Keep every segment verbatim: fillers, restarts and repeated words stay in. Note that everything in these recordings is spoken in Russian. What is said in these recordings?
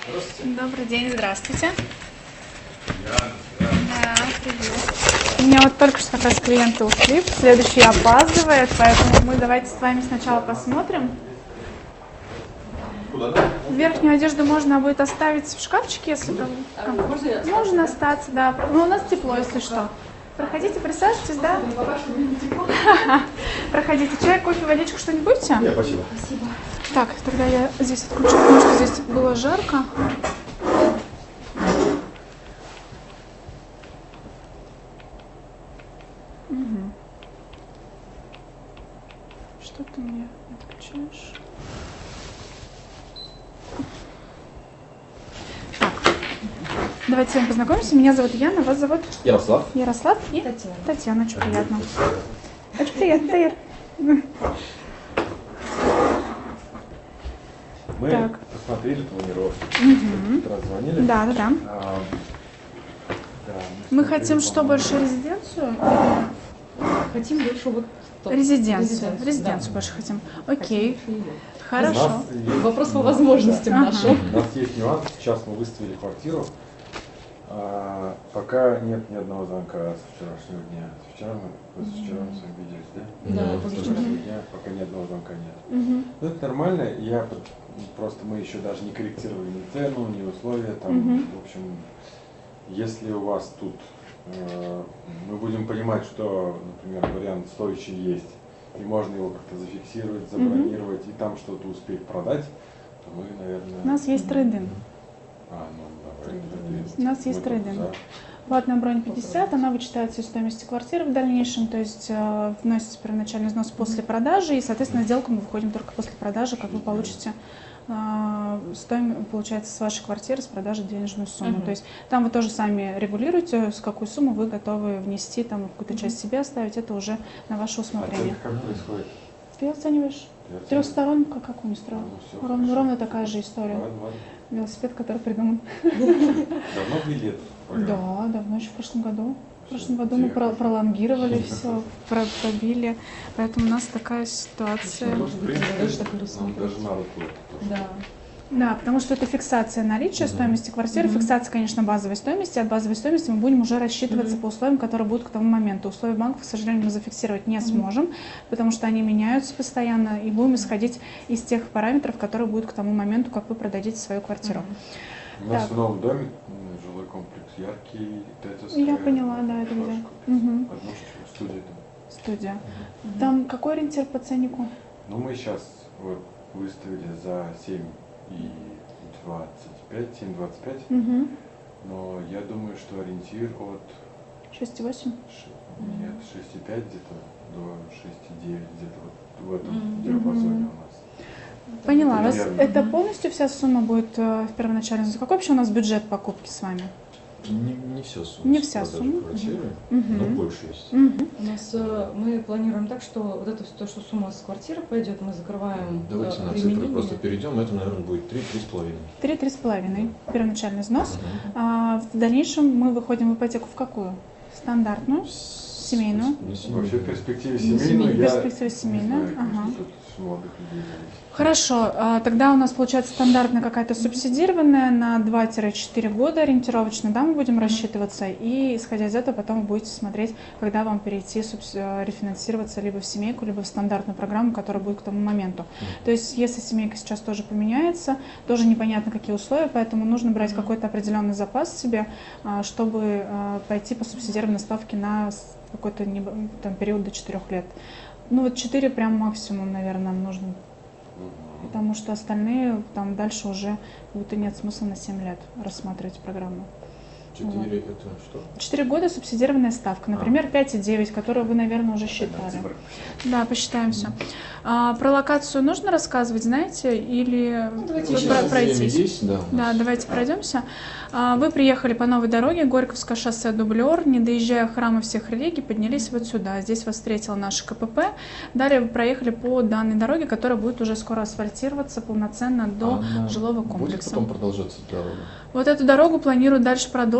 Здравствуйте. Добрый день, здравствуйте. Я, я. Да, привет. У меня вот только что как раз клиенты ушли, следующий опаздывает, поэтому мы давайте с вами сначала посмотрим. Куда, да? Верхнюю одежду можно будет оставить в шкафчике, если там. Можно, Можно остаться, да. Ну, у нас тепло, если что. Проходите, присаживайтесь, да? Проходите. Чай, кофе, водичку, что-нибудь будете? Нет, спасибо. Спасибо. Так, тогда я здесь отключу, потому что здесь было жарко. Угу. Что ты мне отключаешь? Так, давайте с вами познакомимся. Меня зовут Яна, вас зовут Ярослав. Ярослав и Татьяна. Татьяна. Очень приятно. Очень приятно, Таир. Мы Так. посмотрели планировки. Угу. Раз звонили. Да, да, да. А, да, Мы смотрели, хотим что, по-моему, больше резиденцию? Хотим больше вот... что? Резиденцию. Резиденцию, Резиденцию да. больше хотим. Окей, Хотим больше её. У хорошо. нас есть- Вопрос по возможностям Ага. нашим. У нас есть нюанс. Сейчас мы выставили квартиру. А, пока нет ни одного звонка с вчерашнего дня. С вчера мы, с вчера мы с вами виделись, да? Да, С позавчера. вчерашнего дня пока ни одного звонка нет. Мгм. Ну, это нормально. Я под- просто мы еще даже не корректировали ни цену, ни условия. Там, Мгм. в общем, если у вас тут э, мы будем понимать, что, например, вариант стоящий есть, и можно его как-то зафиксировать, забронировать и там что-то успеть продать, то мы, наверное. У нас есть трейдинг. А, ну давай. Трейдинг. тогда У нас мы есть только трейдинг. за. Платная бронь пятьдесят, она вычитается из стоимости квартиры в дальнейшем, то есть э, вносится первоначальный взнос после продажи, и, соответственно, в сделку мы выходим только после продажи, как вы получите, э, стоим, получается, с вашей квартиры, с продажи денежную сумму. Мгм. То есть там вы тоже сами регулируете, с какую сумму вы готовы внести, там какую-то часть себе оставить, это уже на ваше усмотрение. Оценка как происходит? Ты оцениваешь? Ты оцениваешь? Трехсторонка, как, как он устроил? Ну, всё, Ровно, хорошо. ровно такая же история. Ладно, ладно. Велосипед, который придуман. Давно ввели эту программу? Да, давно, еще в прошлом году. В прошлом Всё, году мы где? про- пролонгировали все, пробили, поэтому у нас такая ситуация. Может быть, В принципе, даже такое нам рассмотреть. даже на руку это тоже. Да. Да, потому что это фиксация наличия Мгм. стоимости квартиры, Мгм. фиксация, конечно, базовой стоимости. От базовой стоимости мы будем уже рассчитываться Мгм. по условиям, которые будут к тому моменту. Условия банка, к сожалению, мы зафиксировать не Мгм. сможем, потому что они меняются постоянно, и будем исходить из тех параметров, которые будут к тому моменту, как вы продадите свою квартиру. У нас Так. в новом доме м, жилой комплекс яркий, тетовский. Я поняла, да, это где. Мгм. Однушечка, студия там. Студия. Мгм. Там какой ориентир по ценнику? Ну, мы сейчас вот выставили за семь и двадцать пять, семь двадцать пять, Угу. но я думаю, что ориентир от шесть и восемь. ш- нет, шесть и пять где-то до шесть и девять, где-то вот в этом Мгм. диапазоне Мгм. у нас. Поняла. Вас Примерно. это Мгм. полностью вся сумма будет э, в первоначальном? Какой вообще у нас бюджет покупки с вами? Не, не вся сумма. Не с вся продажи сумма. квартиры, Мгм. но больше есть. Мгм. У нас э, мы планируем так, что вот это то, что сумма с квартиры пойдет, мы закрываем. Давайте э, на цифры применение. просто перейдем. Это, наверное, будет три-три с половиной. Три-три с половиной. Первоначальный взнос. А в дальнейшем мы выходим в ипотеку в какую? Стандартную? Семейную? Вообще в перспективе Ну, семейную в я перспективе не семейную, знаю, ага. тут с молодых людей зависит. Хорошо, а, тогда у нас получается стандартная какая-то субсидированная на два-четыре года ориентировочно, да, мы будем рассчитываться, и исходя из этого потом вы будете смотреть, когда вам перейти субс- э, рефинансироваться либо в семейку, либо в стандартную программу, которая будет к тому моменту. То есть если семейка сейчас тоже поменяется, тоже непонятно какие условия, поэтому нужно брать Мгм. какой-то определенный запас себе, а, чтобы а, пойти по субсидированной ставке на с- какой-то небо- там, период до четырёх лет. Ну вот четыре прям максимум, наверное, нам нужно. Мгм. Потому что остальные там дальше уже будто нет смысла на семь лет рассматривать программу. Четыре это что? четыре года субсидированная ставка, например, пять и девять, которую вы, наверное, уже считали. Да, посчитаем все. А, про локацию нужно рассказывать, знаете, или Ну, давайте вы еще про- раз. пройтись? Есть, да. у Да, нас. давайте пройдемся. А, Вы приехали по новой дороге, Горьковское шоссе, Дублер, не доезжая храма всех религий, поднялись вот сюда. Здесь вас встретил наш КПП. Далее вы проехали по данной дороге, которая будет уже скоро асфальтироваться полноценно до Она жилого будет комплекса. потом продолжаться дорога? Вот эту дорогу планируют дальше продолжить.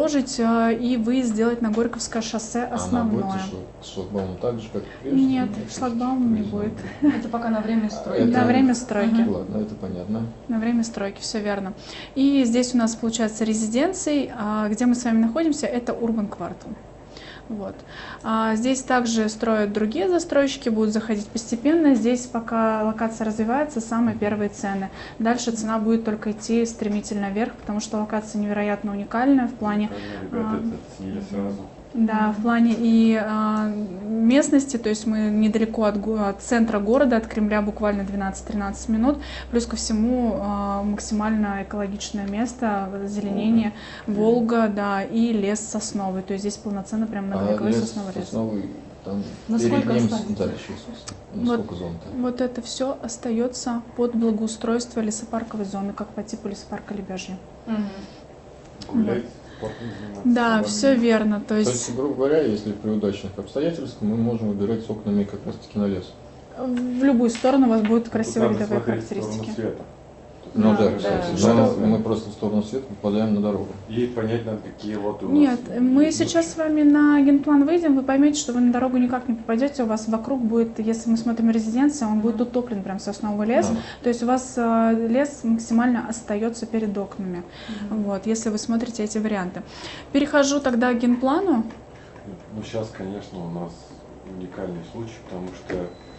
продолжить э, и выезд сделать на Горьковское шоссе основное. А она будет шлагбаум так же, как и прежде? Нет, шлагбаума не будет. Это пока на время стройки. Это- На время стройки. Ага. Ладно, это понятно. На время стройки, все верно. И здесь у нас получается резиденции, а, где мы с вами находимся, это Urban Quartal. Вот. А здесь также строят другие застройщики, будут заходить постепенно. Здесь пока локация развивается, самые первые цены. Дальше цена будет только идти стремительно вверх, потому что локация невероятно уникальная в плане, Ребята а, это оценили сразу. да, в плане и а, местности, то есть мы недалеко от, го- от центра города, от Кремля буквально двенадцать-тринадцать минут. Плюс ко всему а, максимально экологичное место, зеленение, Волга, да, и лес сосновый. То есть здесь полноценно прям многовековой лес сосновый лес. сосновый, там Насколько перед ним останется? дальше. Ну, Вот. сколько зон-то? Вот это все остается под благоустройство лесопарковой зоны, как по типу лесопарка Лебяжья. Мгм. Гулять, спортом заниматься. Да, собаками. все верно. То То есть, есть грубо говоря, если при удачных обстоятельствах, мы можем выбирать с окнами как раз таки на лес. в любую сторону у вас будут Тут красивые надо видовые смотреть в сторону характеристики. света. Ну Да, да, да. кстати, Что? но мы просто в сторону света попадаем на дорогу. И понять надо, какие лоты у нас. Нет, мы есть сейчас лучше. с вами на генплан выйдем, вы поймете, что вы на дорогу никак не попадете, у вас вокруг будет, если мы смотрим резиденция, он будет утоплен прям сосновый лес, Да. то есть у вас э, лес максимально остается перед окнами, вот, если вы смотрите эти варианты. Перехожу тогда к генплану. Ну, сейчас, конечно, у нас уникальный случай, потому что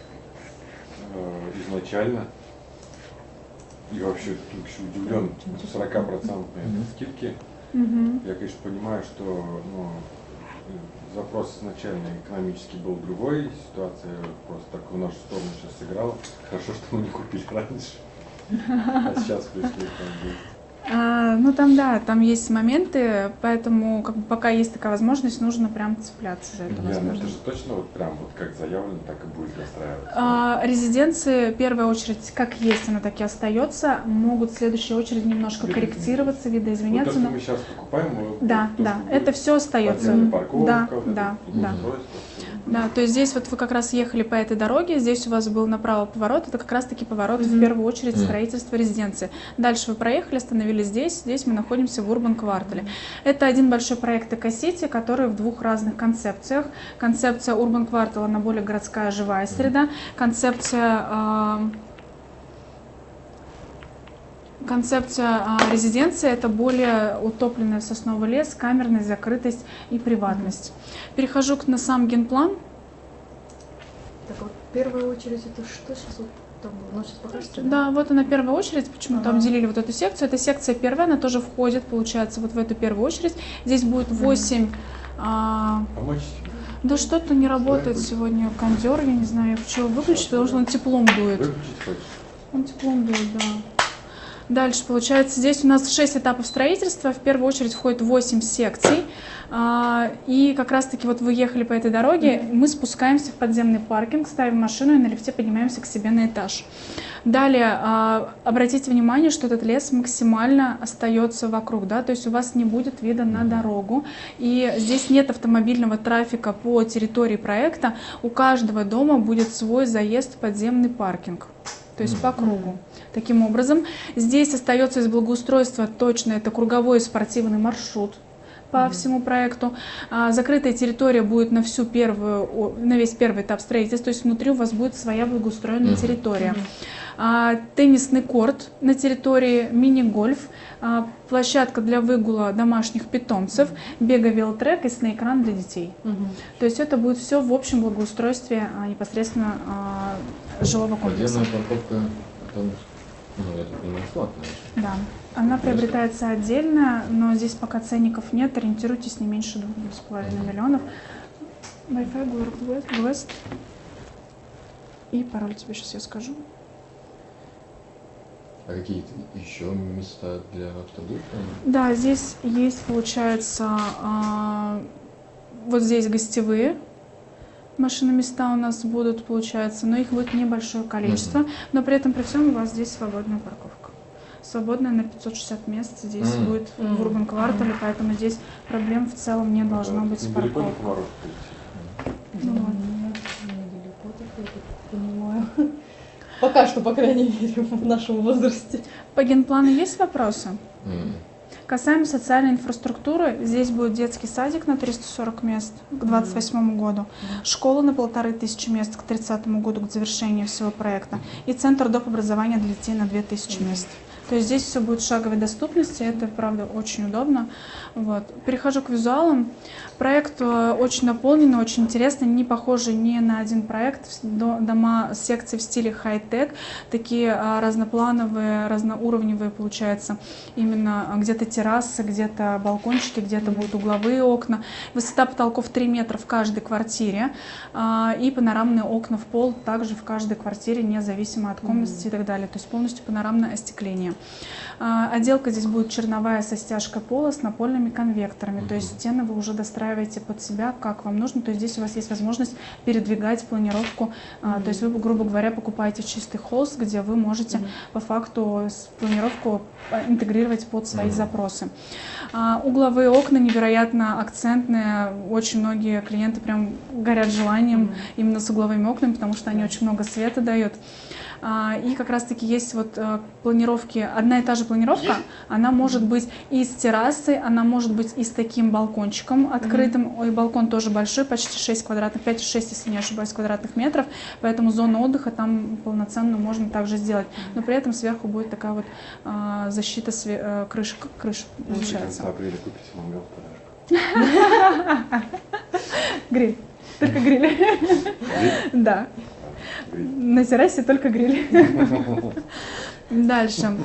э, изначально, и вообще тут еще удивлен, сорок процентов Мгм. скидки. Мгм. Я, конечно, понимаю, что ну, запрос изначально экономически был другой, ситуация просто так в нашу сторону сейчас сыграла. Хорошо, что мы не купили раньше, а сейчас пришли к нам здесь. А, ну там да, там есть моменты, поэтому как бы, пока есть такая возможность, нужно прям цепляться за эту Яна, это возможность. же точно вот прям вот как заявлено, так и будет достраиваться. А, резиденции, в первую очередь, как есть, она так и остается, могут в следующей очереди немножко Видоизмениться. корректироваться, Вот то, видоизменяться, что но мы сейчас покупаем, мы- да, то, да, что это будет все остается. подземная парковка, Да, вот это да, да. благоустройство, всё. Да, то есть здесь вот вы как раз ехали по этой дороге, здесь у вас был направо поворот, это как раз-таки поворот в Мгм. первую очередь Мгм. строительства резиденции. Дальше вы проехали, остановились здесь, здесь мы находимся в Урбан Квартале. Это один большой проект Экосити, который в двух разных концепциях. Концепция Урбан Квартала, она более городская, живая среда. Концепция а, Концепция а, резиденции – это более утопленный сосновый лес, камерность, закрытость и приватность. Перехожу к, на сам генплан. Так вот, в первую очередь, это что сейчас вот там было? Ну, сейчас покажете? Да, вот она первая очередь, почему-то Ага. обделили вот эту секцию. Это секция первая, она тоже входит, получается, вот в эту первую очередь. Здесь будет восемь. а, Помочь? да что-то не работает сегодня кондер, я не знаю, я хочу его выключить, потому что он теплом дует. Выключить хочешь? Он теплом дует, да. Дальше, получается, здесь у нас шесть этапов строительства. В первую очередь входит восемь секций. А, И как раз-таки вот вы ехали по этой дороге, мы спускаемся в подземный паркинг, ставим машину и на лифте поднимаемся к себе на этаж. Далее, а, обратите внимание, что этот лес максимально остается вокруг, да, то есть у вас не будет вида на дорогу. И здесь нет автомобильного трафика по территории проекта. У каждого дома будет свой заезд в подземный паркинг. То есть по кругу. Таким образом, здесь остается из благоустройства точно это круговой спортивный маршрут по всему проекту. А, закрытая территория будет на всю первую, о, на весь первый этап строительства, то есть внутри у вас будет своя благоустроенная Мгм. территория. А, теннисный корт на территории, мини-гольф, а, площадка для выгула домашних питомцев, беговелотрек и снейкран для детей. Мгм. То есть это будет все в общем благоустройстве а, непосредственно а, жилого комплекса. Подземная парковка, там, ну, я так понимаю, платная. Да, она приобретается отдельно, но здесь пока ценников нет, ориентируйтесь не меньше двух с половиной миллионов. Wi-Fi, Google West. И пароль тебе сейчас я скажу. А какие-то еще места для автодома? Да, здесь есть, получается, а, вот здесь гостевые машиноместа у нас будут, получается, но их будет небольшое количество, Мгм. но при этом при всем у вас здесь свободная парковка. Свободная на пятьсот шестьдесят мест здесь Мгм. будет в Мгм. Урбан Квартале, поэтому здесь проблем в целом не должно Да, быть с недалеко не парковкой. поворот прийти. Ну вот. Нет, недалеко, так я так понимаю. Пока что, по крайней мере, в нашем возрасте. По генплану есть вопросы? М. Касаемо социальной инфраструктуры, здесь будет детский садик на триста сорок мест к двадцать восьмому году, школа на полторы тысячи мест к тридцатому году, к завершению всего проекта, и центр доп. Образования для детей на две тысячи мест. То есть здесь все будет в шаговой доступности, это, правда, очень удобно. Вот. Перехожу к визуалам. Проект очень наполненный, очень интересный, не похожий ни на один проект. Дома секции в стиле хай-тек, такие разноплановые, разноуровневые, получается. Именно где-то террасы, где-то балкончики, где-то будут угловые окна. Высота потолков три метра в каждой квартире. И панорамные окна в пол также в каждой квартире, независимо от комнаты и так далее. То есть полностью панорамное остекление. Отделка здесь будет черновая со стяжкой пола с напольными конвекторами. Mm-hmm. То есть стены вы уже достраиваете под себя, как вам нужно. То есть здесь у вас есть возможность передвигать планировку. Mm-hmm. То есть вы, грубо говоря, покупаете чистый холст, где вы можете mm-hmm. по факту планировку интегрировать под свои mm-hmm. запросы. Угловые окна невероятно акцентные. Очень многие клиенты прям горят желанием mm-hmm. именно с угловыми окнами, потому что они очень много света дают. И как раз таки есть вот планировки, одна и та же планировка, она может быть и с террасой, она может быть и с таким балкончиком открытым. Mm-hmm. Ой, балкон тоже большой, почти шесть квадратных, пять-шесть, если не ошибаюсь, квадратных метров, поэтому зону отдыха там полноценно можно также сделать. Но при этом сверху будет такая вот а, защита све- а, крыши, крыши получается. В апреле купите мангал подарок. Гриль, только гриль. Да. На террасе только гриль. Дальше.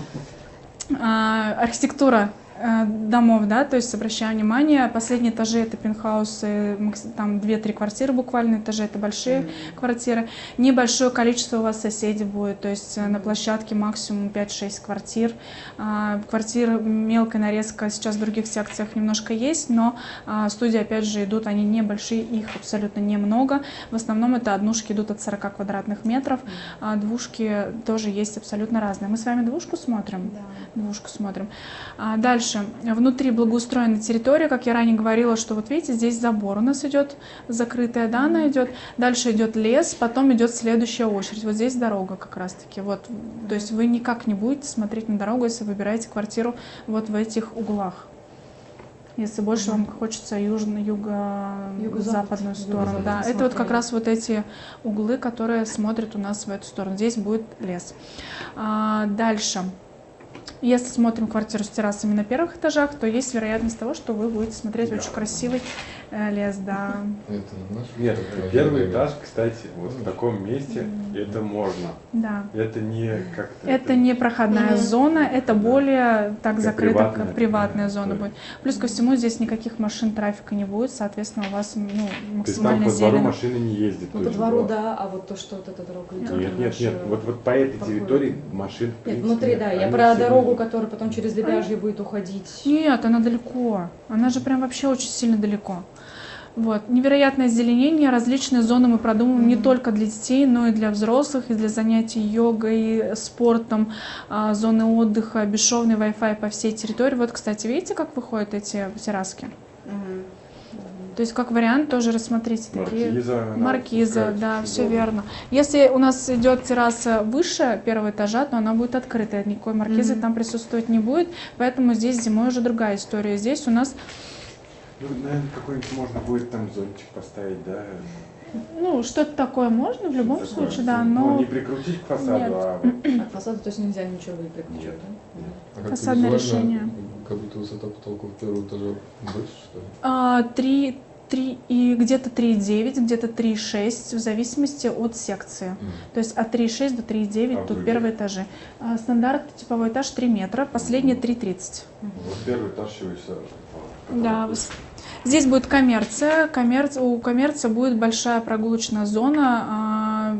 Архитектура домов, да, то есть обращаю внимание, последние этажи это пентхаусы, там две-три квартиры буквально, этажи это большие mm-hmm. квартиры, небольшое количество у вас соседей будет, то есть mm-hmm. на площадке максимум пять-шесть квартир, квартир мелкая нарезка сейчас в других секциях немножко есть, но студии опять же идут, они небольшие, их абсолютно немного, в основном это однушки идут от сорока квадратных метров, mm-hmm. двушки тоже есть абсолютно разные. Мы с вами двушку смотрим? Да. Двушку смотрим. Дальше. Внутри благоустроена территория, как я ранее говорила, что вот видите, здесь забор у нас идет, закрытая, да, она идет. Дальше идет лес, потом идет следующая очередь. Вот здесь дорога как раз-таки. Вот. То есть вы никак не будете смотреть на дорогу, если выбираете квартиру вот в этих углах. Если больше mm-hmm. вам хочется южно, юго-западную сторону. Юго-запад. Да. Это вот как раз вот эти углы, которые смотрят у нас в эту сторону. Здесь будет лес. А, дальше. Если смотрим квартиру с террасами на первых этажах, то есть вероятность того, что вы будете смотреть да. очень красивый э, лес, да. Это наш? Нет, первый этаж, кстати, вот в таком месте mm. это можно. Да. Это не как-то. Это, это не проходная mm. зона, это да. более так как закрыто, приватная, как приватная да, зона да. будет. Плюс ко всему здесь никаких машин, трафика не будет, соответственно, у вас ну, максимально зелено. То есть там по двору машины не ездят? Ну, по двору, да, а вот то, что вот эта дорога идет. Нет, нет, нет, вот, вот по этой покой. территории машин в принципе, нет, внутри, да, я про дорогу, которая потом через Лебяжье будет уходить. Нет, она далеко. Она же прям вообще очень сильно далеко. Вот. Невероятное озеленение, различные зоны мы продумываем mm-hmm. не только для детей, но и для взрослых, и для занятий йогой, спортом, а, зоны отдыха, бесшовный Wi-Fi по всей территории. Вот, кстати, видите, как выходят эти терраски? Mm-hmm. То есть, как вариант, тоже рассмотрите такие. Маркиза. Маркиза, да, все верно. Если у нас идет терраса выше первого этажа, то она будет открытая. Никакой маркизы mm-hmm. там присутствовать не будет. Поэтому здесь зимой уже другая история. Здесь у нас... Ну, наверное, какой-нибудь можно будет там зонтик поставить, да? Ну, что-то такое можно в любом что-то случае, такое. да, но... Ну, не прикрутить к фасаду, Нет. а... А к фасаду, то есть нельзя ничего и прикрутить, да? А фасадное решение. Как будто высота потолков первого этажа больше, что ли? А, три, три и где-то три и девять, где-то три и шесть, в зависимости от секции. Mm. То есть от три и шесть до три и девять а тут вы... первые этажи. А, стандарт типовой этаж три метра, последний три и тридцать. Mm. Вот первый этаж еще и все. Да. Здесь будет коммерция. Коммерция. У коммерции будет большая прогулочная зона а,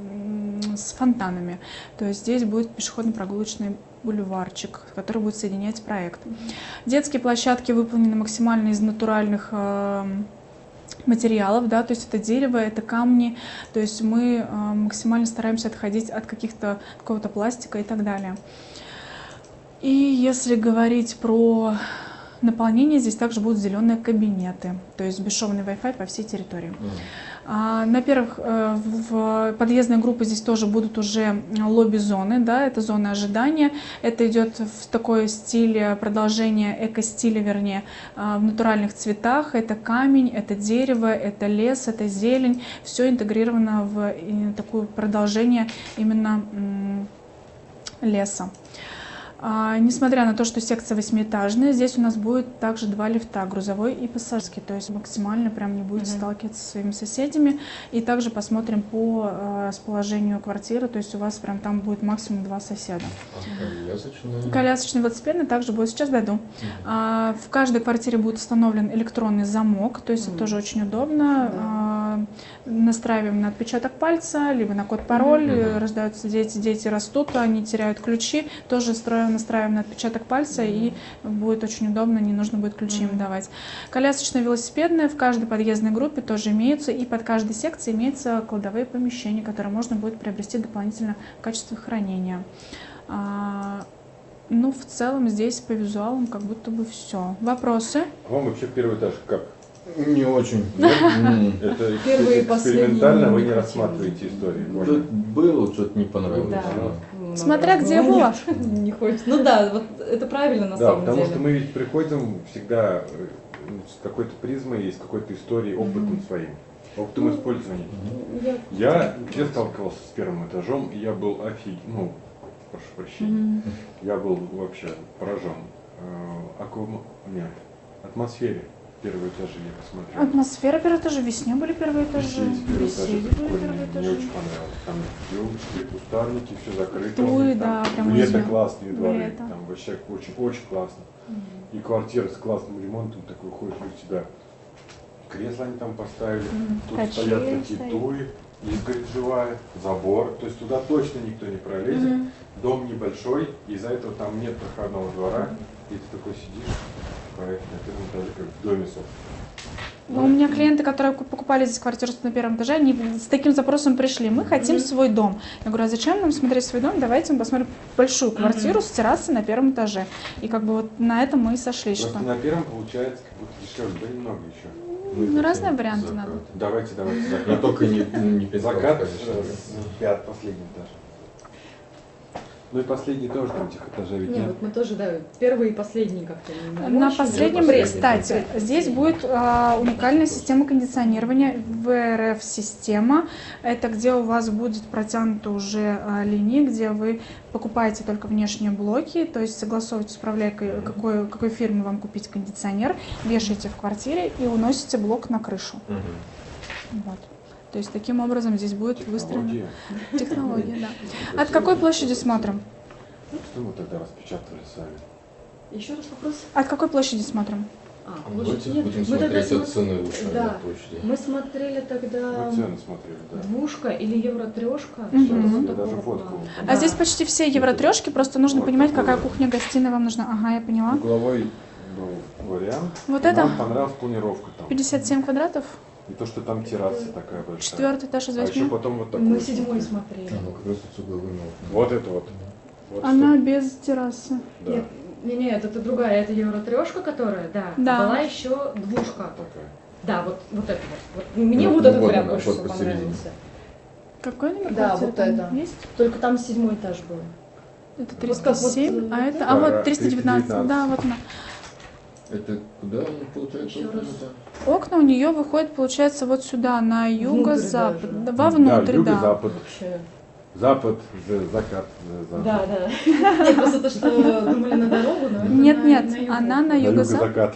с фонтанами. То есть здесь будет пешеходно-прогулочный бульварчик, который будет соединять проект. Детские площадки выполнены максимально из натуральных э, материалов, да, то есть это дерево, это камни, то есть мы э, максимально стараемся отходить от каких-то какого-то пластика и так далее. И если говорить про наполнение, здесь также будут зеленые кабинеты, то есть бесшовный Wi-Fi по всей территории. А, На первых, э, в в подъездной группе здесь тоже будут уже лобби-зоны, да, это зоны ожидания. Это идет в такой стиле, продолжение эко-стиля, вернее, а, в натуральных цветах. Это камень, это дерево, это лес, это зелень. Все интегрировано в и, такое продолжение именно м, леса. А, несмотря на то, что секция восьмиэтажная, здесь у нас будет также два лифта, грузовой и пассажирский, то есть максимально прям не будете Мгм. сталкиваться со своими соседями. И также посмотрим по э, расположению квартиры, то есть у вас прям там будет максимум два соседа. Колясочная. Колясочный велосипедный также будет сейчас дойду. А, в каждой квартире будет установлен электронный замок, то есть это Мгм. тоже очень удобно. А, настраиваем на отпечаток пальца, либо на код-пароль. Мгм. Э, Рождаются дети, дети растут, они теряют ключи. Тоже строим, настраиваем на отпечаток пальца, и будет очень удобно, не нужно будет ключи им Мгм. давать. Колясочная велосипедная в каждой подъездной группе тоже имеются, и под каждой секцией имеются кладовые помещения, которые можно будет приобрести дополнительно в качестве хранения. А, Ну, в целом здесь по визуалам как будто бы все. Вопросы? А вам вообще первый этаж как? Не очень. М. Это экс- Первые и последние экспериментально вы не не хотим. рассматриваете истории? Тут Можно? было, что-то не понравилось. Да. Да. Ну, Смотря наоборот, где ну, было. нет, Не хочется. Ну да, вот это правильно на Да, самом потому деле. что мы ведь приходим всегда э, с какой-то призмой, с какой-то историей, опытом Мгм. своим, опытом использования. Я- Я, я сталкивался с первым этажом, и я был офиг... ну, прошу прощения, Мгм. я был вообще поражен. Э, аквам- Нет, атмосфере первые этажи я посмотрел. Атмосфера первого этажа, весне были первые этажи, Здесь первые этажи веселье были прикольные, первые мне этажи. очень понравилось. Там елочки, кустарники, все закрыто. Туи, Там да, прям в лето везде. классные В дворы, лето. там вообще очень-очень классно. И квартира с классным ремонтом, такой ходишь у тебя. Кресла они там поставили, Мгм. тут Качели стоят такие стоят. туи, изгородь живая, забор, то есть туда точно никто не пролезет. Мгм. Дом небольшой, из-за этого там нет проходного двора, и ты такой сидишь в проекте на первом этаже, как в доме, собственно. Ну, у меня клиенты, которые ку- покупали здесь квартиру на первом этаже, они с таким запросом пришли. Мы хотим свой дом. Я говорю, а зачем нам смотреть свой дом? Давайте мы посмотрим большую квартиру с террасой на первом этаже. И как бы вот на этом мы и сошлись. Просто Что... на первом получается как будто дешевле, да немного еще. Ну, разные варианты надо. Давайте, давайте, Но закат. только не, не Петровск, Закат конечно. с пят, последний этаж. Ну и последний тоже там этих этажей ведь Не, нет. вот мы тоже, да, первый и последний как-то. не На очень. последнем, последний. кстати, здесь будет а, уникальная система кондиционирования, вэ эр эф-система. Это где у вас будет протянута уже а, линия, где вы покупаете только внешние блоки, то есть согласовываете с управляйкой, какой, какой фирмы вам купить кондиционер, вешаете в квартире и уносите блок на крышу. Мгм. Вот. То есть таким образом здесь будет выстроена Технология. технология. Да. От какой площади смотрим? Что мы тогда распечатывали сами? Еще раз вопрос. От какой площади смотрим? А, Давайте площадь нет. будем Мы тогда смотреть от смо- цены лучше, а не Да. от площади. Мы смотрели тогда Мы цены смотрели, да. двушка или евро трешка. Мгм. что-то Я вот даже такого фотку. плана. А Да. здесь почти все евротрешки, просто нужно Вот понимать, такой какая вот. кухня, гостиная вам нужна. Ага, я поняла. Угловой Был вариант. Вот И это? Нам понравилась планировка там. пятьдесят семь квадратов, И то, что там терраса такая большая. четвертый этаж из А еще восьми. потом вот такой. Мы вот седьмой смотрели. смотрели. а, ну, как раз с угловыми окнами. Вот это вот. Вот Она что- без террасы. Да, Нет, не, нет, это другая, это евро трешка, которая, да. Да. А была еще двушка. такая. Да, вот, вот это вот. вот мне Ну, вот ну этот вот вариант она, больше вот всего посередине. понравился. Какой номер Да, квартиры вот там это. есть? Только там седьмой этаж был. Это как триста семь, вот, а э, это, да, а вот да, триста девятнадцать. триста девятнадцать. Да, вот она. Это куда она получается? Еще раз. это? Окна у нее выходят, получается, вот сюда, на юго-запад. даже. Да, вовнутрь, юго, да. запад. Вообще. Запад, за- закат, за- запад. Да, да. Нет, просто то, что думали на дорогу, но это Нет, на- нет, на юго. она на На юго-запад. юго-закат.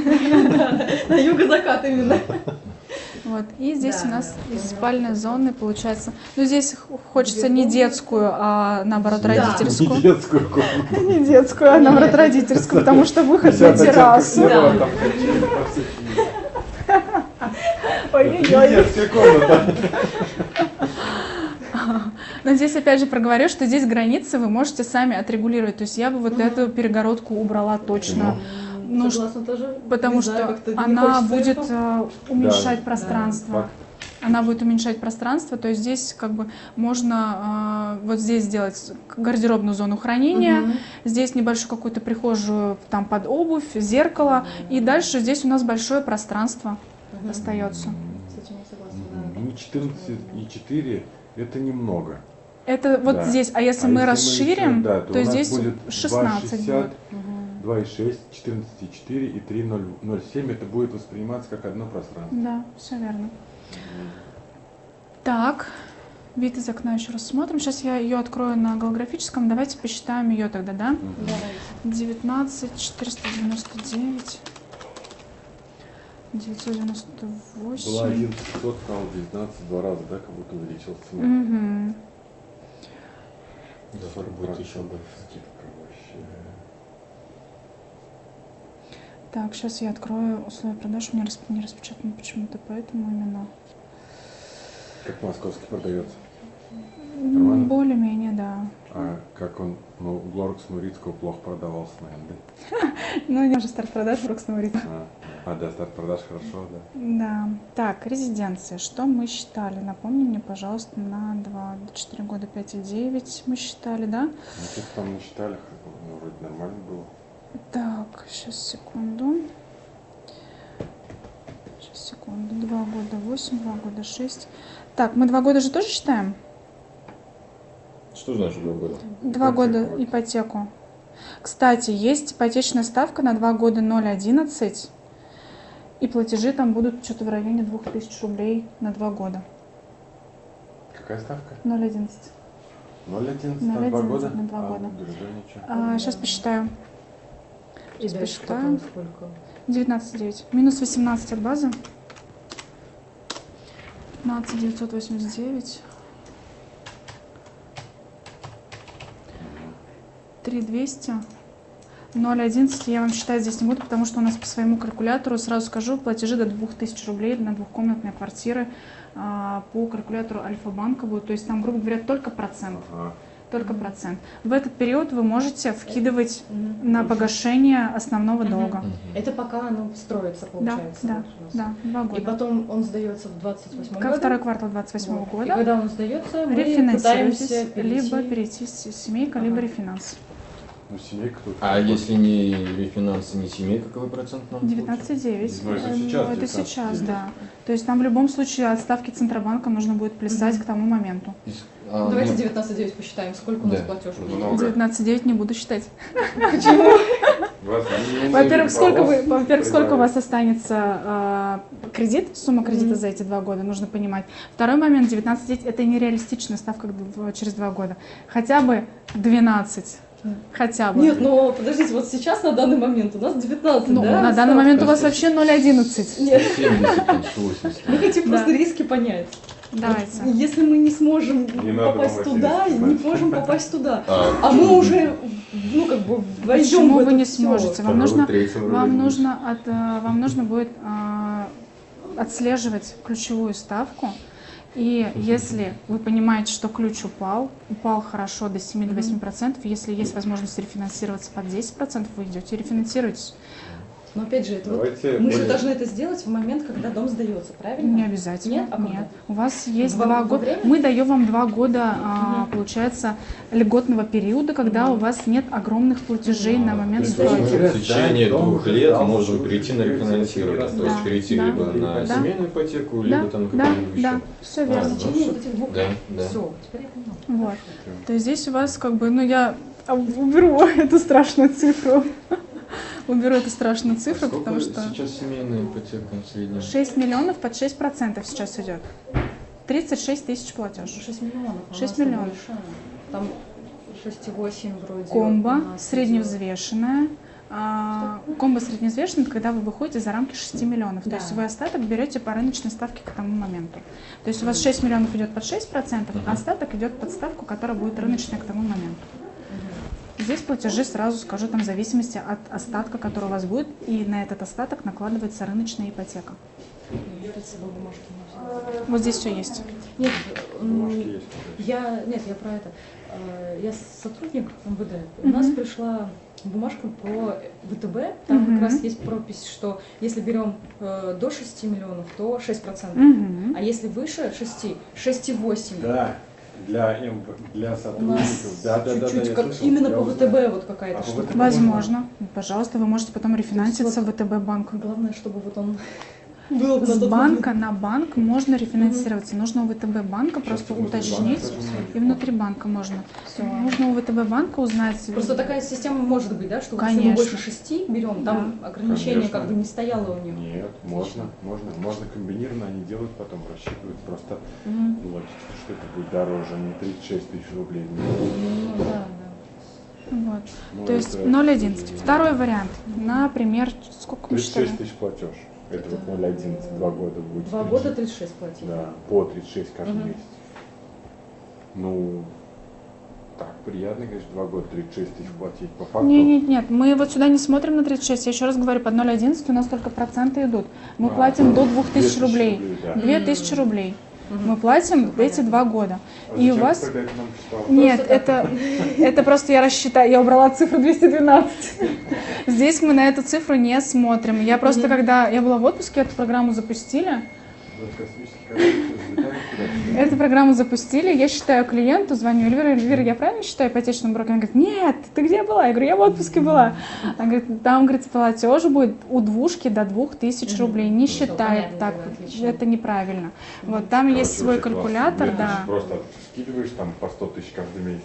На юго-закат именно. Вот. И здесь Да, у нас да, из поняла. спальной зоны получается. Ну, здесь х- хочется Две не комнаты. детскую, а наоборот Да. родительскую. Не детскую комнату. Не детскую, а наоборот родительскую, потому что выход на пятьдесят террасу. оттенков серого, Да. там качели по всяким. Ой-ой-ой. Детская комната. Но здесь опять же проговорю, что здесь границы вы можете сами отрегулировать. То есть я бы вот Мгм. эту перегородку убрала точно. Ну, Согласна тоже. Потому Не что знаю, как-то не она хочется будет этого. э, уменьшать Да. пространство. Факт. Она будет уменьшать пространство, то есть здесь как бы можно э, вот здесь сделать гардеробную зону хранения, Мгм. здесь небольшую какую-то прихожую там под обувь, зеркало, и дальше здесь у нас большое пространство Мгм. остается. С этим я согласна, да. Ну, четырнадцать и четыре это немного. Это вот Да. здесь, а если А мы если мы расширим, еще, да, то то у нас здесь будет шестнадцать два будет. два и шесть, четырнадцать и четыре и три ноль семь. Это будет восприниматься как одно пространство. Да, все верно. Так, вид из окна еще раз смотрим. Сейчас я ее открою на голографическом. Давайте посчитаем ее тогда, да? девятнадцать, четыреста девяносто девять, девятьсот девяносто восемь. Было одиннадцать пятьсот, стало девятнадцать, два раза, да, как будто увеличилась цена. Угу. Да, скоро будет еще больше. Скидка вообще. Так, сейчас я открою условия продаж. У меня расп- не распечатано почему-то, поэтому именно. Как московский продается. М, Нормально? Более-менее, да. А как он, ну, Лоракс Мурицкого плохо продавался, наверное, да? Ну, я уже старт продаж в Роксноворит. А, а, да, старт продаж хорошо, да. Да. Так, резиденция. Что мы считали? Напомни мне, пожалуйста, на два четыре года пять и девять мы считали, да? Ну, что-то там насчитали, ну, вроде нормально было. Так, сейчас, секунду. Сейчас, секунду. Два года восемь, два года шесть. Так, мы два года же тоже считаем? Что значит два года? Два Ипотеку года вот. ипотеку. Кстати, есть ипотечная ставка на два года ноль одиннадцать. И платежи там будут что-то в районе двух тысяч рублей на два года. Какая ставка? ноль одиннадцать. ноль одиннадцать ноль на два одиннадцать года? на два А, года. да, ничего. А, сейчас посчитаю. И Сейчас дальше посчитаем. потом сколько? девятнадцать девять. Минус восемнадцать от базы. пятнадцать девятьсот восемьдесят девять. три двести. ноль одиннадцать я вам считать здесь не буду, потому что у нас по своему калькулятору, сразу скажу, платежи до двух тысяч рублей на двухкомнатные квартиры а, по калькулятору Альфа-банка будут. То есть там, грубо говоря, только процент. Ага. Только процент. В этот период вы можете вкидывать Мгм. на погашение основного Мгм. долга. Мгм. Это пока оно строится, Да, получается. да, вот у нас. да, два И года. потом он сдается в двадцать восьмом Как году. второй квартал двадцать восьмого Вот. года. И когда он сдается, мы Рефинансируйтесь, пытаемся перейти. либо перейти с семейка, либо Ага. рефинанс. Ну, семейка тут. А если не рефинанс и не семейка, какой процент нам? девятнадцать девять. Ну, это Э, сейчас ну, это девятнадцать сейчас, девять. да. То есть там в любом случае от ставки Центробанка нужно будет плясать Мгм. к тому моменту. Из- а, Давайте ну, девятнадцать девять посчитаем, сколько у нас Да. платеж будет. Много. девятнадцать девять не буду считать. Почему? Вас не- Во-первых, не сколько вы, полос во-первых, сколько у прибавить. вас останется э, кредит, сумма кредита Мгм. за эти два года, нужно понимать. Второй момент, девятнадцать девять это нереалистичная ставка в- через два года. Хотя бы двенадцать. Хотя бы. Нет, но подождите, вот сейчас на данный момент у нас девятнадцать, Ну, да? на данный момент у вас вообще ноль одиннадцать. Нет, семьдесят, там, сто восемьдесят. мы хотим Да. просто риски понять. Давайте. Вот если мы не сможем Не надо попасть помочь туда, риски не знать. можем попасть туда. А, А мы уже, ну, как бы, войдем Почему в вы это не всё. сможете? Вам Второй, нужно, третий уровень. вам нужно, от, э, вам нужно будет э, отслеживать ключевую ставку. И если вы понимаете, что ключ упал, упал хорошо до семи-восьми процентов, если есть возможность рефинансироваться под десять процентов, вы идете и рефинансируетесь. Но опять же, это вот Давайте мы же более- должны это сделать в момент, когда дом сдается, правильно? Не обязательно. Нет? А когда? Нет. У вас есть Два- два во года. время? Мы даем вам два года, а, Мгм. получается, льготного периода, когда Мгм. у вас нет огромных платежей Мгм. на момент То есть сдачи. в течение двух лет можно перейти на рефинансирование. То есть Да, перейти да, либо на да. семейную ипотеку, Да, либо там на да, какую-нибудь да, еще. все А, В верно. ну, течение всё. вот этих двух Да, лет. да. Все, теперь я поняла. Вот. То есть здесь у вас как бы, ну я уберу эту страшную цифру. Уберу эту страшную цифру, А сколько потому что сейчас семейная ипотека в среднем? шесть миллионов под шесть процентов сейчас идет. тридцать шесть тысяч платеж. шесть миллионов. а у шесть нас-то миллионов. больше. Там шесть и восемь вроде. у Комбо нас средневзвешенная. А, комбо средневзвешенная, это когда вы выходите за рамки шести миллионов. То Да. есть вы остаток берете по рыночной ставке к тому моменту. То есть у вас шесть миллионов идет под шесть процентов, а остаток идет под ставку, которая будет рыночная к тому моменту. Здесь платежи, сразу скажу, там в зависимости от остатка, который у вас будет, и на этот остаток накладывается рыночная ипотека. идет. Я с собой бумажки не взяла. Вот здесь все есть. Нет, м, Бумажки есть. я, нет, я про это. Э, Я сотрудник МВД. У Мгм. нас пришла бумажка про ВТБ. Там Мгм. как раз есть пропись, что если берем э, до шести миллионов, то шесть процентов. Мгм. А если выше шести, шесть и восемь. Да, для, М- для У нас сотрудников. Да, да, да, да, чуть-чуть я как слышал, именно я по узнал. ВТБ вот какая-то А по штука. ВТБ Возможно. Пожалуйста, вы можете потом рефинанситься в ВТБ банк. Главное, чтобы вот он Было бы на С тот банка на банк можно рефинансироваться. Нужно у ВТБ банка просто внутри уточнить. банка И внутри банка можно. Всё. Нужно у ВТБ банка узнать. Просто такая система может быть, да, что вот Конечно. если мы больше шести берем, там ограничение Конечно. как бы не стояло у них. Нет, можно, можно, можно комбинированно они делают, потом рассчитывают просто Мгм. логически, что это будет дороже, не тридцать шесть тысяч рублей. Ну да, да. Вот. Ну, То есть это- ноль одиннадцать. Второй вариант. Например, сколько мы тридцать считали? шесть тысяч платеж. Это Это- вот ноль одиннадцать, два года будет. Два года тридцать шесть платить. Да, по тридцать шесть каждый Мгм. месяц. Ну, так, приятно, конечно, два года тридцать шесть тысяч платить. По факту. Нет, нет, нет. Мы вот сюда не смотрим на тридцать шесть. Я еще раз говорю, под ноль одиннадцать у нас только проценты идут. Мы А, платим до двух две тысяч тысячи рублей. да. Две Мгм. тысячи рублей. Мгм. Мы платим Всё эти понятно. два года. А И у зачем вас... ты тогда это нам читал? Нет, Просто это, это просто я рассчитаю, я убрала цифру двести двенадцать. Здесь мы на эту цифру не смотрим. Я просто, Мгм. когда я была в отпуске, эту программу запустили. Вот космический корабль взлетает куда-то. Эту программу запустили, я считаю клиенту, звоню, Эльвира, Эльвира, я правильно считаю ипотечным брокером? Она говорит, нет, ты где была? Я говорю, я в отпуске была. Она говорит, там, говорит, платеж будет у двушки до двух тысяч Мгм. рублей. Не Ну, считает понятно, так, тогда отлично. это неправильно. Вот там Короче, есть свой очень классно. калькулятор, две тысячи да. Просто скидываешь там по сто тысяч каждый месяц.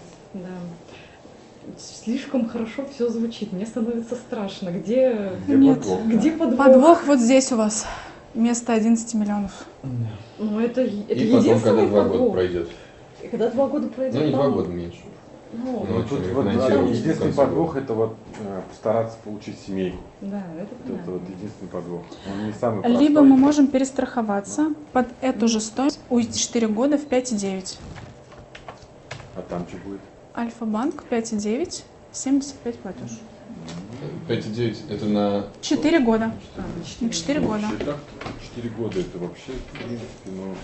Да. Слишком хорошо все звучит. Мне становится страшно. Где, Где Нет. подвох? где подвох? Подвох вот здесь у вас, вместо одиннадцати миллионов. Ну, это, это И потом, единственный когда два подвох. года пройдет. И когда два года пройдет, Ну, не два там- года, меньше. Ну, Ну, Ну, тут очень вот, рефинансировать да, в единственный конце подвох года. это вот э, постараться получить семейку. да, это Вот понятно. это вот единственный подвох. Он не самый простой. Либо мы можем перестраховаться под эту же стоимость, уйти четыре года в пять и девять. А там что будет? Альфа-банк пять и девять, семьдесят пять платеж. пять и девять это на... четыре года. А, На четыре года. Вообще так, четыре года это вообще, в принципе, ну...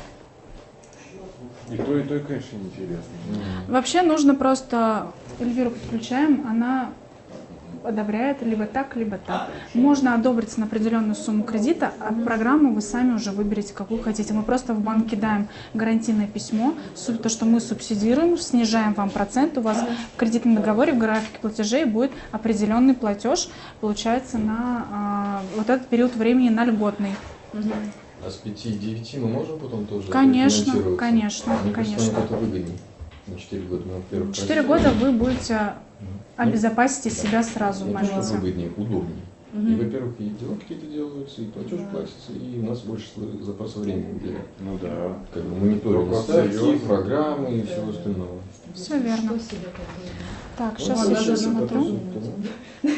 И то, и то, конечно, интересно. Вообще нужно просто Эльвиру подключаем, она одобряет либо так, либо так. Можно одобрить на определенную сумму кредита, а программу вы сами уже выберете, какую хотите. Мы просто в банк кидаем гарантийное письмо, суть то, что мы субсидируем, снижаем вам процент, у вас в кредитном договоре, в графике платежей будет определенный платеж, получается на а, вот этот период времени на льготный. Мгм. А с пяти и девяти мы можем потом тоже Конечно, рефинансироваться? конечно, Мне кажется, конечно. нам это выгоднее. На четыре года мы, во-первых, Четыре красивее. года вы будете обезопасите себя сразу в Не то, что моменте. выгоднее, удобнее. И, Мгм. во-первых, и дела какие-то делаются, и платеж платится, и у нас больше запаса времени уделяют. Ну да. Как бы мониторинг Вопрос ставки, серьезный. программы и всего остального. Все верно. Что себе такое? Так, Ну, сейчас ладно, еще даже смотрю. потом-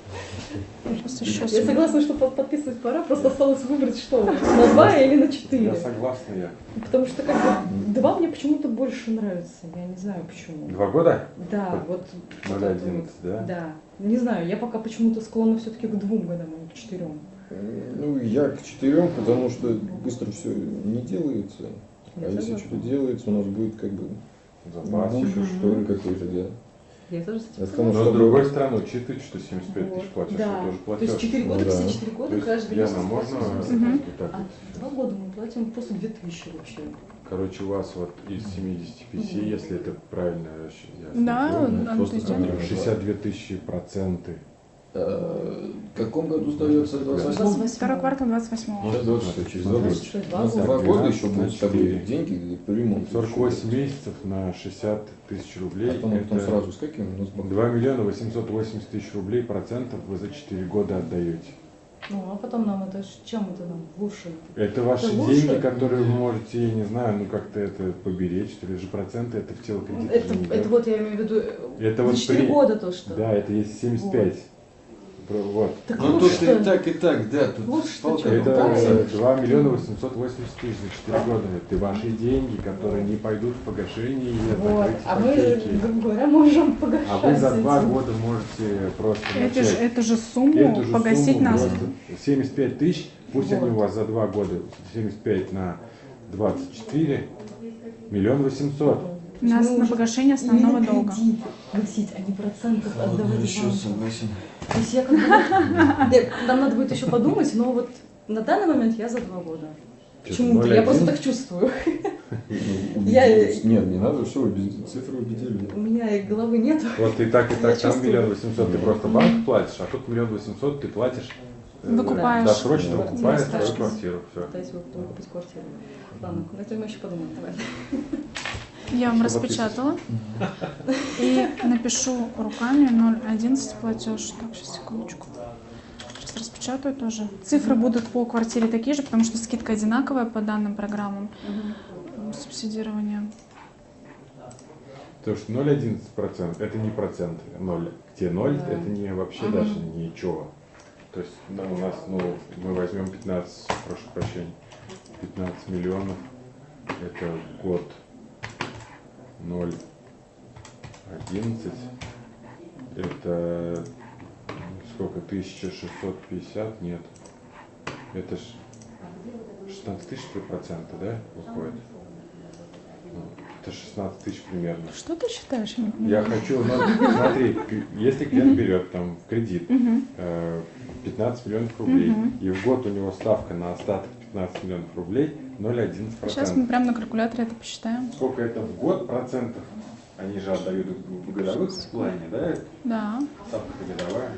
Сейчас еще Я смотрю. согласна, что под- подписывать пора, просто осталось выбрать что, на два или на Я четыре. согласна, я. Потому что как бы два мне почему-то больше нравится, я не знаю почему. Два года? Да, вот. вот ноль это одиннадцать, вот. да? Да. Не знаю, я пока почему-то склонна все-таки к двум годам, а не к четырем. Ну, я к четырем, потому что быстро все не делается. А Я если согласна. что-то делается, у нас будет как бы Запас. буфер, что ли, какой-то, да. Я тоже с этим Это потому Но согласна. с другой стороны, учитывайте, что семьдесят пять тысяч Вот. платишь, Да. это тоже То платеж. есть четыре года, Ну да. все четыре То года, есть, каждый Яна, месяц можно платить. Мгм. вот так А вот? два года мы платим просто две тысячи вообще. Короче, у вас вот из семидесяти пяти, Мгм. если это правильно я Да, смотрю, ну, да, просто то есть там он- шестьдесят две тысячи проценты. А, в каком году сдается двадцать двадцать восьмом? восьмой. Второй квартал двадцать восьмого. Ну, двадцать шесть, через два года. Значит, что, У два нас года. два года еще двенадцать, будут с тобой четыре. деньги по ремонту. сорок восемь месяцев на шестьдесят тысяч рублей. А потом, потом это сразу скакиваем, у нас банк. два миллиона восемьсот восемьдесят тысяч рублей процентов вы за четыре года отдаете. Ну, а потом нам это, ж- чем это нам лучше? Это ваши Это лучше? деньги, которые вы можете, я не знаю, ну как-то это поберечь, что ли же проценты, это в тело кредита Это, же не это идет. вот я имею в виду э, Это за вот четыре при- года то, что. Да, это есть семьдесят пять. Про- Вот. Так Ну, лучше тут и так, и так, да. Тут Лучше, что палка чё, в Это колесе. два миллиона восемьсот восемьдесят тысяч за четыре года. Это ваши деньги, которые не пойдут в погашение и Вот. закрыть А мы, ипотеки. грубо говоря, можем погашать. А вы за два эти. года можете просто Эту же, начать эту же сумму эту же погасить сумму на просто семьдесят пять тысяч, пусть они Вот. у вас за два года, семьдесят пять на двадцать четыре, миллион восемьсот. на, Мы на уже погашение основного именно долга. кредит гасить, а не процентов отдавать Еще банку. согласен. То есть я как бы... Нет, нам надо будет еще подумать, но вот на данный момент я за два года. Почему-то, я просто так чувствую. Ну, Я- убедились. Нет, не надо, все, цифры убедили. У меня и головы нет. Вот и так, и Я так, там чувствую. миллион восемьсот ты просто банк платишь, а тут миллион восемьсот ты платишь э, Выкупаешь. досрочно Да. выкупает свою Досрочно. квартиру. Все. Пытаюсь вы- выкупить квартиру. Ладно, это мы еще подумаем. Давай. Я вам Что распечатала. И напишу руками ноль одиннадцать платеж. Так, сейчас, секундочку. Сейчас распечатаю тоже. Цифры будут по квартире такие же, потому что скидка одинаковая по данным программам субсидирования. Потому что ноль целых одиннадцать сотых процента это не процент, ноль. Где ноль, Да. это не вообще Ага. даже ничего. То есть да, у нас, ну, мы возьмем пятнадцать, прошу прощения, пятнадцать миллионов, это в год ноль целых одиннадцать, это сколько, тысяча шестьсот пятьдесят, нет, это ж шестнадцать тысяч процента, да, выходит? Ну, это шестнадцать тысяч примерно. Что ты считаешь? Я не Я понимаю. хочу, ну, смотри, к- если клиент берет там в кредит Мгм. э, пятнадцать миллионов рублей, Мгм. и в год у него ставка на остаток пятнадцать миллионов рублей ноль целых одиннадцать сотых Сейчас процента. мы прямо на калькуляторе это посчитаем. Сколько это в год процентов? Они же отдают в годовых плане, да? Да. Ставка годовая.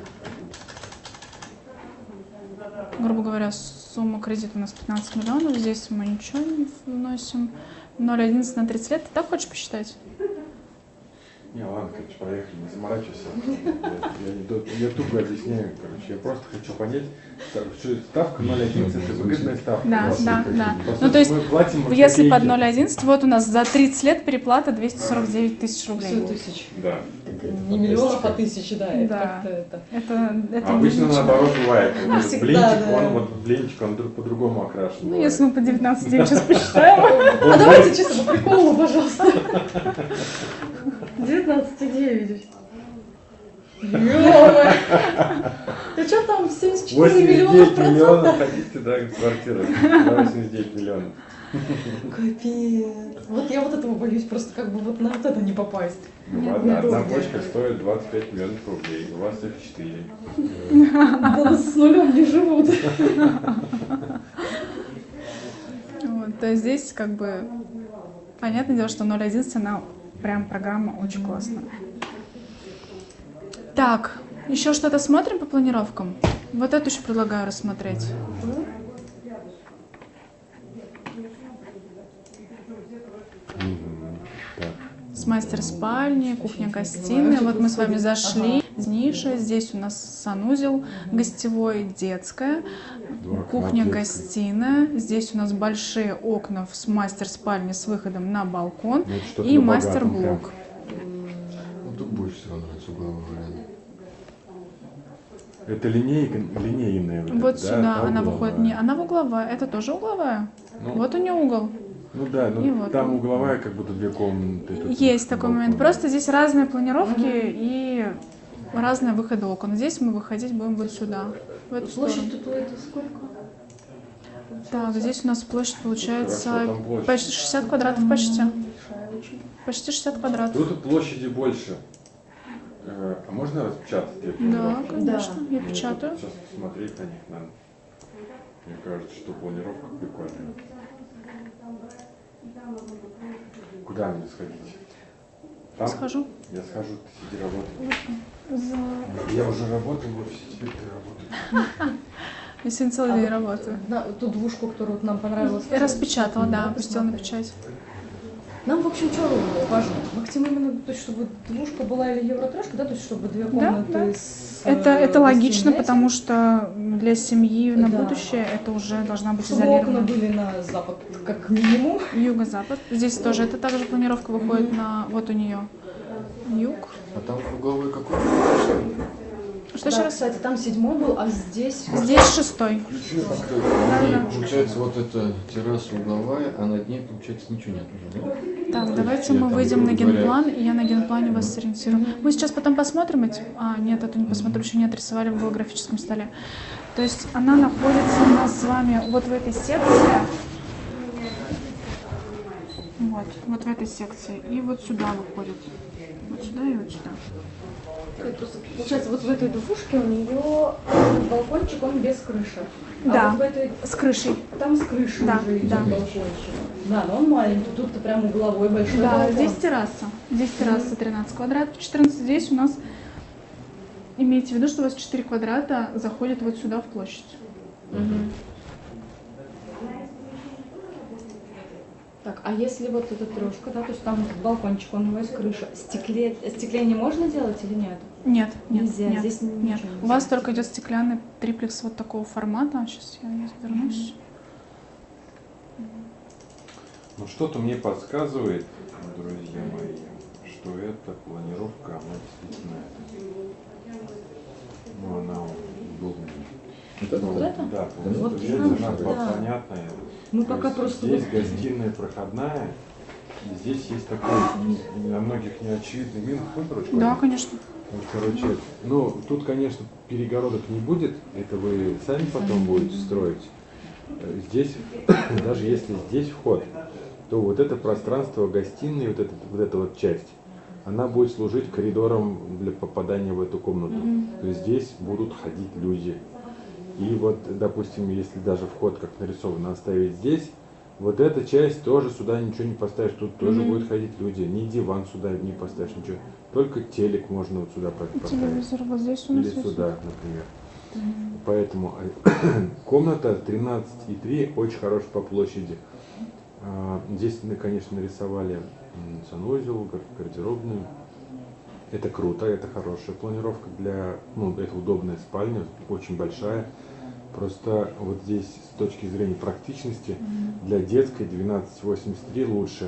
Грубо говоря, сумма кредита у нас пятнадцать миллионов. Здесь мы ничего не вносим. ноль целых одиннадцать на тридцать лет. Ты так хочешь посчитать? Не, ладно, короче, поехали, не заморачивайся. Я, я, не до- я тупо объясняю, короче, я просто хочу понять, что ставка ноль целых одиннадцать это выгодная ставка. Да, у вас. да, да. По Ну, сути, то есть, мы платим Если под копейки. ноль целых одиннадцать, вот у нас за тридцать лет переплата двести сорок девять тысяч Сто рублей. тысяч. Да. Не миллионов, а тысячи, да. Это Да. как-то это. Это, это не Обычно ничего. наоборот бывает. Вот этот Всегда, блинчик, да. он вот блинчик, он друг по-другому окрашен. Ну, бывает. если мы по девятнадцать девять сейчас посчитаем. А давайте чисто по приколу, пожалуйста. девятнадцать девять. Ё-моё! Ты что там, семьдесят четыре восемьдесят миллионов девять миллионов процентов? хотите, да, квартиру. На восемьдесят девять миллионов. Капец. Вот я вот этого боюсь, просто как бы вот на вот это не попасть. Ну Нет, ладно, нет. одна бочка стоит двадцать пять миллионов рублей, у вас их четыре. Да с нулем не живут. Вот, то есть здесь как бы понятное дело, что ноль целых одиннадцать она прям программа очень классная. Так, еще что-то смотрим по планировкам? Вот эту еще предлагаю рассмотреть. Мгм. Так. С мастер-спальни, кухня-гостиная. Вот мы с вами зашли. Ниша. Здесь у нас санузел гостевой, детская. Два окна, Кухня-гостиная. Здесь у нас большие окна с мастер-спальни с выходом на балкон. Ну, это что-то И на богатом мастер-блок. Ну, тут больше всего нравится угловой вариант. прям. Это линейка, линейная. Вот, Вот эта, сюда да, она угловая. выходит. Не, она в угловая. Это тоже угловая. Ну, Вот у нее угол. ну да, и ну вот. там угловая, как будто две комнаты. тут Есть такой балкон. момент. Просто здесь разные планировки и разные выходы окон. Здесь мы выходить будем вот сюда, в эту сторону. Площадь тут это сколько? Так, здесь у нас площадь получается Хорошо, там площадь. почти шестьдесят квадратов почти. Почти шестьдесят квадратов. Тут площади больше. Э, А можно распечатать эти Да, планировки? конечно. Я Мне печатаю. тут Сейчас посмотреть на них надо. Мне кажется, что планировка прикольная. Куда мне сходить? Там? Схожу. Я схожу, ты сиди работай. За... Я уже работаю в офисе, теперь ты работаешь. Я сегодня целый день работаю. На ту двушку, которую вот нам понравилась. Я распечатала, да, Надо пустила на посмотреть. печать. Нам, в общем, что важно? Мы хотим именно, то есть, чтобы двушка была или евротрешка, да, то есть, чтобы две Да, комнаты да. с... Это, э, это логично, гостиной, потому что для семьи на Да. будущее это уже должна быть чтобы окна изолирована. были на запад, как минимум. Юго-запад. Здесь тоже это также планировка выходит на вот у нее юг. А там угловой какой? Что Да, еще раз? кстати, там седьмой был, а здесь... Здесь шестой. И получается, вот эта терраса угловая, а над ней, получается, ничего нет уже, да? Так, давайте Я мы там, выйдем на грубо говоря, генплан, и я на генплане вас сориентирую. Мы сейчас потом посмотрим эти... А, нет, эту не посмотрю, еще не отрисовали в голографическом столе. То есть она находится у нас с вами вот в этой секции. Вот, вот в этой секции. И вот сюда выходит. Вот сюда и вот сюда. Получается, вот в этой двушке у нее балкончик, он без крыши. Да. А вот в этой, С крышей. там с крышей Да, уже идет да. балкончик. Да, но он маленький, тут-то прям угловой большой Да, балкон. здесь терраса. Здесь терраса тринадцать квадратов, четырнадцать. Здесь у нас Имейте в виду, что у вас четыре квадрата заходит вот сюда в площадь. Мгм. Так, а если вот эта трешка, да, то есть там балкончик, он у вас крыша, стекле... остекление можно делать или нет? Нет, нет, Нельзя, нет, здесь ничего нет. нельзя. У вас только идет стеклянный триплекс вот такого формата. Сейчас я вернусь. Ну что-то мне подсказывает, друзья мои, что эта планировка, она действительно, ну, она удобная. Вот это Вот вот. это? Да, Вот потому что нам, она была да. понятная. Мы То пока есть просто... здесь вот- гостиная проходная, и здесь есть такой не- для многих неочевидный минус. Ну, короче, Да, говоря. конечно. Ну, короче, ну, тут, конечно, перегородок не будет, это вы сами потом будете строить. Э, Здесь, даже если здесь вход, то вот это пространство гостиной, вот, этот, вот эта вот часть, она будет служить коридором для попадания в эту комнату. То есть здесь будут ходить люди. И вот, допустим, если даже вход, как нарисовано, оставить здесь, вот эта часть тоже сюда ничего не поставишь, тут тоже Мгм. будут ходить люди. Ни диван сюда не поставишь, ничего. Только телек можно вот сюда по- поставить. Телевизор вот здесь у нас Или есть. сюда, например. Поэтому э, комната тринадцать и три очень хорошая по площади. А, Здесь мы, конечно, нарисовали м, санузел, гар- гардеробную. Это круто, это хорошая планировка для, ну, это удобная спальня, очень большая. Просто вот здесь с точки зрения практичности для детской двенадцать восемьдесят три лучше,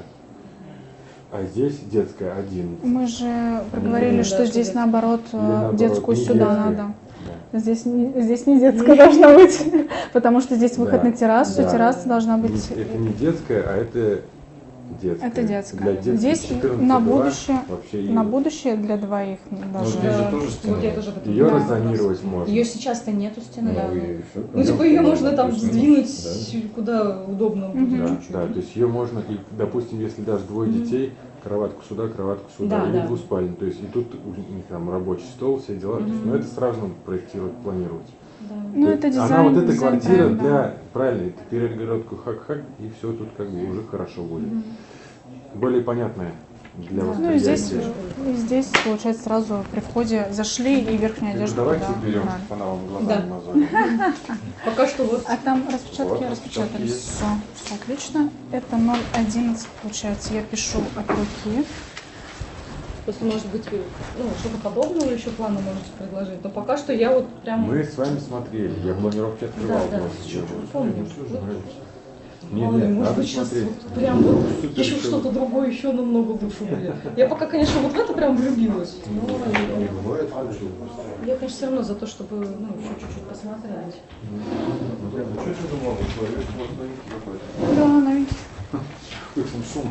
а здесь детская одиннадцать. Мы же проговорили, да, что что здесь детская. наоборот, Или э, наоборот, детскую не сюда детская. надо. Да. Здесь не, здесь не детская должна быть, потому что здесь выход Да, на террасу, да. терраса должна Не- быть... Это не детская, а это детская. Это детская. Для детской Здесь четырнадцать на два будущее, вообще на и- будущее для двоих даже. здесь же тоже Вот стена. я тоже об этом Ее думала. раззонировать можно. Ее сейчас-то нету стены, да. Ну, и всё, Ну, типа, конечно, ее да, можно там плюс-минус, сдвинуть куда удобно будет Да, чуть-чуть. да, то есть ее можно, и, допустим, если даже двое детей, кроватку сюда, кроватку сюда, Да, или да. двуспальную. То есть и тут у них там рабочий стол, все дела. То есть, ну, это сразу надо проектировать, планировать. Да. Ну, То это есть дизайн. она вот эта дизайн, квартира правильно, да. для, правильно, это перегородку хак-хак, и все тут как бы уже хорошо будет. Более понятная для Да. Ну и здесь, восприятия. и здесь, получается, сразу при входе зашли и верхняя Ну, одежда. давайте туда уберем, убрали. чтобы она вам глаза Да. не мозолила. Пока что вот А там распечатки Вот, распечатались. распечатки есть. Все, все отлично. Это ноль одиннадцать, получается, я пишу от руки. просто, может быть, вы, ну, что-то подобное еще планы можете предложить. Но пока что я вот прям... Мы с вами смотрели, я планировки открывал. Да, да. у вас еще. Помню. Нет, Ой, нет, может надо быть, сейчас смотреть. вот прям вот Супер еще всё. что-то другое еще намного лучше будет. Я пока, конечно, вот в это прям влюбилась. Но Не бывает случаев. я, конечно, все равно за то, чтобы, ну, еще чуть-чуть посмотреть. Ну, что это думал, человек вот новенький какой-то. Да, новенький. Какой там шум?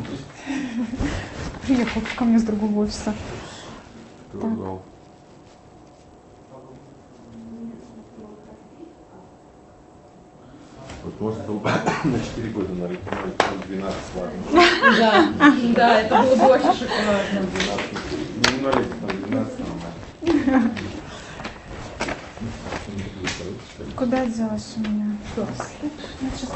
Приехал ко мне с другого офиса. Кто звал? Вот можно было бы на четыре года на двенадцать, ладно. Да, да, это было бы вообще шикарно. Ну, не на лето, там двенадцать нормально. Куда делась у меня? Что? Я сейчас...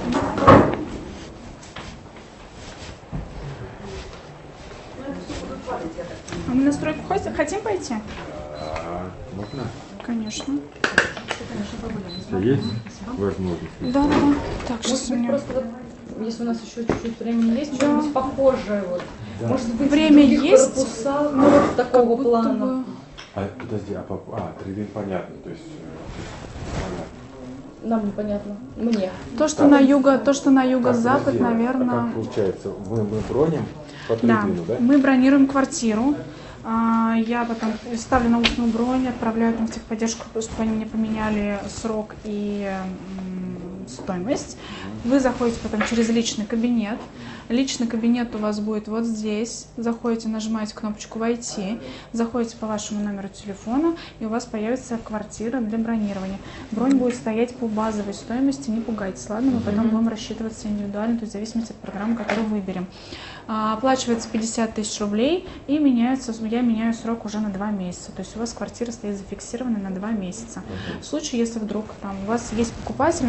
А мы на стройку хотим, хотим пойти? А, можно? Конечно. У тебя есть возможность? Да, да, да. Так, сейчас Может у быть, меня... просто вот, если у нас еще чуть-чуть времени есть, Да. что-нибудь похожее вот. Да. Может быть, Время в других есть, корпусах, ну, вот Как такого будто плана. бы... А, подожди, а, по- а тридцать понятно, то есть, э, понятно. Нам непонятно. Мне. То, что Так. на юго, то, что на Так, юго-запад, подожди, а наверное... как получается? Мы, мы броним по Да, тридцать, да? мы бронируем квартиру. А, Я потом ставлю на устную бронь, отправляю там в техподдержку, чтобы они мне поменяли срок и м, стоимость. Вы заходите потом через личный кабинет. Личный кабинет у вас будет вот здесь. Заходите, нажимаете кнопочку «Войти», заходите по вашему номеру телефона, и у вас появится квартира для бронирования. Бронь будет стоять по базовой стоимости, не пугайтесь, ладно? Мы потом будем рассчитываться индивидуально, то есть в зависимости от программы, которую выберем. А, Оплачивается пятьдесят тысяч рублей, и меняется, я меняю срок уже на два месяца. То есть у вас квартира стоит зафиксированная на два месяца. В случае, если вдруг там, у вас есть покупатель на два месяца,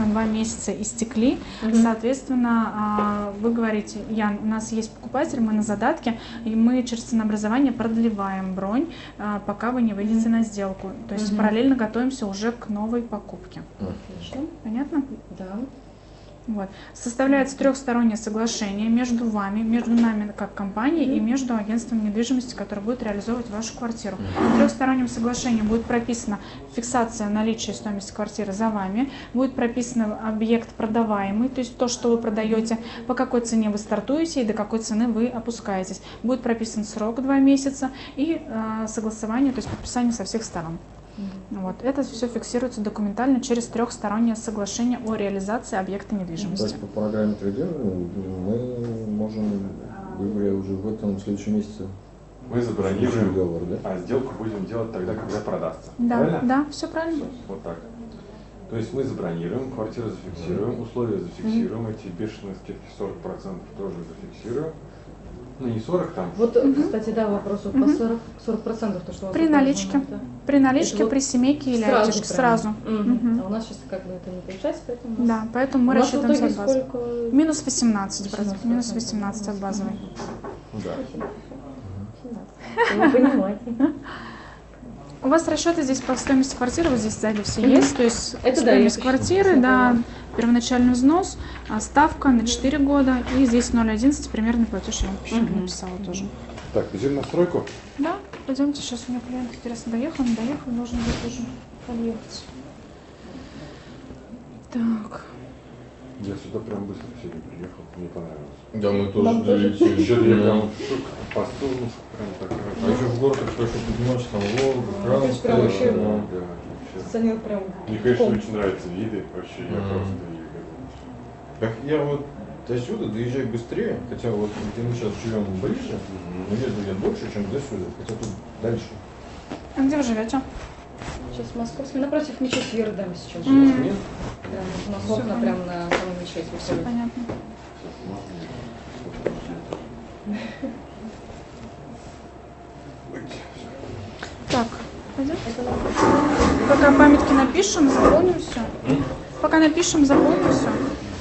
месяца истекли, Мгм. соответственно, а, вы говорите: Ян, у нас есть покупатель, мы на задатке, и мы через ценообразование продлеваем бронь, а, пока вы не выйдете на сделку. То есть Мгм. параллельно готовимся уже к новой покупке. Отлично. Понятно? Да. Вот. Составляется трехстороннее соглашение между вами, между нами как компанией Мгм. и между агентством недвижимости, которое будет реализовывать вашу квартиру. В трехстороннем соглашении будет прописана фиксация наличия стоимости квартиры за вами, будет прописан объект продаваемый, то есть то, что вы продаете, по какой цене вы стартуете и до какой цены вы опускаетесь. Будет прописан срок два месяца и э, согласование, то есть подписание со всех сторон. Вот. Это все фиксируется документально через трехстороннее соглашение о реализации объекта То недвижимости. есть по программе трейдинга мы можем, грубо говоря, уже в этом в следующем месяце Мы забронируем, договор, да? а сделку будем делать тогда, когда продастся. Да, Правильно? да, все правильно. Всё, вот так. То есть мы забронируем, квартиру зафиксируем, условия зафиксируем, эти бешеные скидки сорок процентов тоже зафиксируем. Ну не сорок там. Вот, кстати, да, вопрос вот по Мгм. сорок, сорок процентов, то, что у вас При указано, наличке. да. При наличке, Это вот при семейке или Сразу айтишке, прям. сразу. Мгм. Мгм. А у нас сейчас как бы это не получается, поэтому у нас- Да, поэтому мы у нас в рассчитываемся итоге от базы. сколько? Минус восемнадцать процентов. восемнадцать Минус процентов. восемнадцать от базовой. Да. Вы понимаете. У вас расчеты здесь по стоимости квартиры, вот здесь сзади все есть. То есть Это да, стоимость я квартиры, точно да, поняла. первоначальный взнос, а ставка на четыре года и здесь ноль целых одиннадцать примерный платеж, я вам еще Мгм. написала тоже. Так, бежим на стройку. Да, пойдемте, сейчас у меня клиент, интересно, доехал, не доехал, должен быть уже подъехать. Так, Я сюда прям быстро сегодня приехал, мне понравилось. Да, мы Нам тоже. долетели. Еще я Да. прям шук, по стулу, прям так А еще в город хорошо поднимаешься, там Волга, Ну, это ж прям Кран, вообще- да. Да, вообще. Санек прям. Мне, конечно, ком. очень нравятся виды, вообще я Мгм. просто... Как я вот до сюда доезжаю быстрее, хотя вот где мы сейчас живем ближе, но езжу я больше, чем до сюда, хотя тут дальше. а где вы живете? Сейчас московский, напротив мечети Ердем сейчас. М. живет. Нет? Прям у нас Всё окна понятно. прям на самой мечети. Все выходят. понятно. Так, пойдем. Это нам- Пока памятки напишем, заполним все. Пока напишем, заполним все.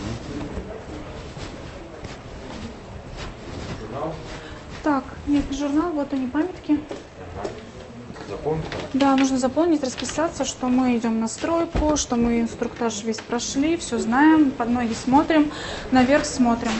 Так, нет, не журнал, вот они памятки. Запомни? Да, нужно заполнить, расписаться, что мы идем на стройку, что мы инструктаж весь прошли, все знаем, под ноги смотрим, наверх смотрим.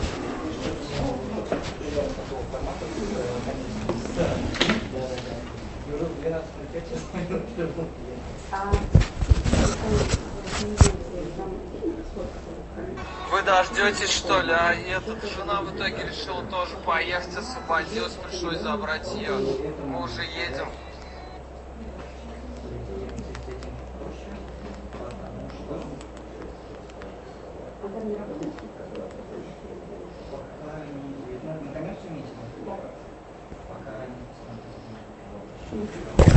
Вы дождетесь, что ли? А эта жена в итоге решила тоже поехать, освободилась, пришлось забрать ее. Мы уже едем. Пока